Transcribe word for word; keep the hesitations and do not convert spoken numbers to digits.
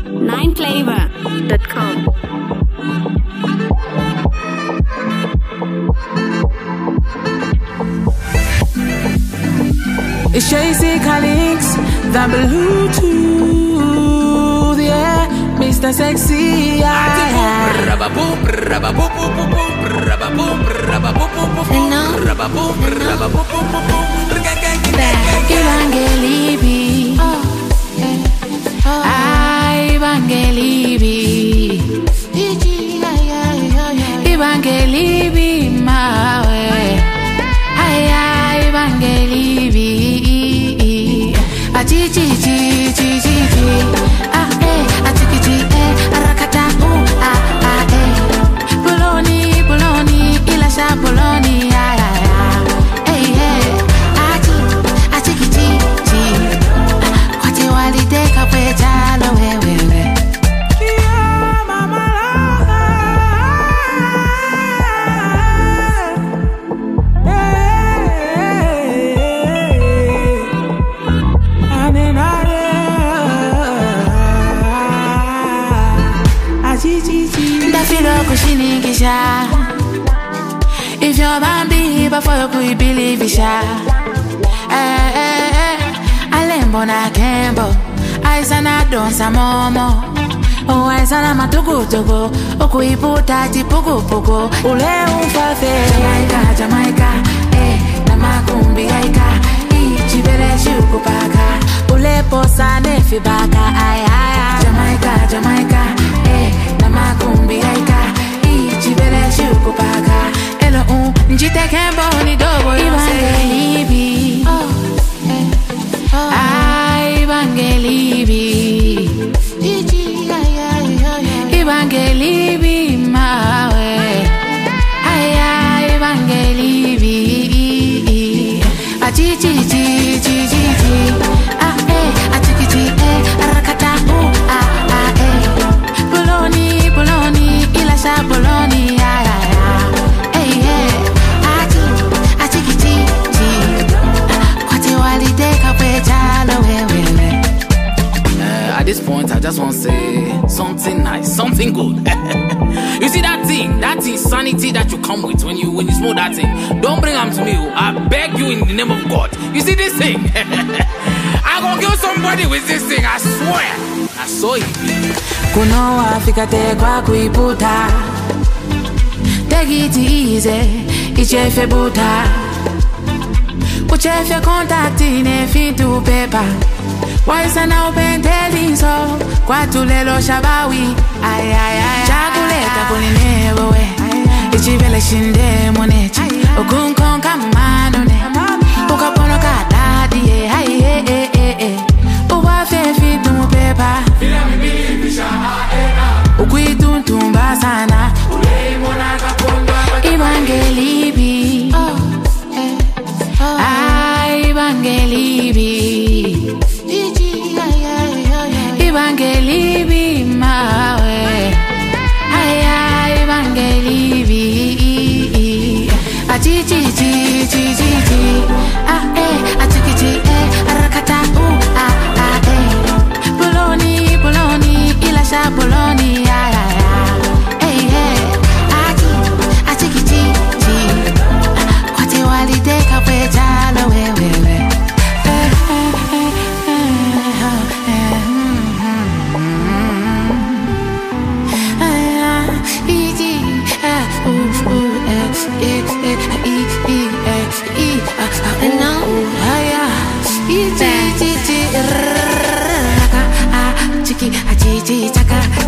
nine flavor dot com. It's Tracy Collins, the Bluetooth, yeah, Mister Sexy, yeah. Evangelibi, ay Evangelibi, Evangelibi, mawe, ay ay Evangelibi. A G G G G G G ah eh a G G G eh arakata ooh ah ah eh Bologna Bologna ilasha Bologna ah ah ah eh eh a G a G G G kwate walide kapeja lo we we we yeah mama if you're Bambi before you could believe it, eh, eh, eh. Alembo na kembo, aizana donsa momo, oh aizana matugu tugu, okuiputa tipugu pugu, ule umfafe. Jamaica, Jamaica, eh, na makumbi aika, ichibele shukupaka, ule posa nefi baka, ay ay ay. Jamaica, Jamaica, eh, na makumbi aika. Chibele shukupaka elo un njite kembo ni dogo Evangelibi ay Evangelibi Evangelibi mawe ay ay Evangelibi a G G G G G ah eh a G G G eh arakata ooh ah ah eh Bologna Bologna ilasha Bologna At this point, I just want to say something nice, something good. You see that thing, that insanity that you come with when you when you smoke that thing. Don't bring them to me. I beg you in the name of God. You see this thing? I'm gonna kill somebody with this thing. I swear. I saw it. Kuno Africa te kwa kuiputa. Take it easy, ichefe buta. Uchefe contact in fitu paper. Why is an open telling so? Kwatulelo shabawi. Ay ay ay. Chakuleta kulinewe we. Ichivele shinde monechi. Okun konka mano ne. Ukapono kadadi ye. Ay eh eh eh eh. Uwafe fitu pepa. Fila mi bisha ah eh ah. Ukwitu tumba sana. Ulei mona kapondo. Evangelibi. Oh eh oh. Ay Evangelibi. Evangelibi mawe ay ay Evangelibi a G G G G G ah eh a G G G eh arakata ooh ah ah eh Bologna Bologna ilasha Bologna ah ah eh eh a G a G G G kwate walide kapeja lo we we we Chiki, a Gigi, chaka.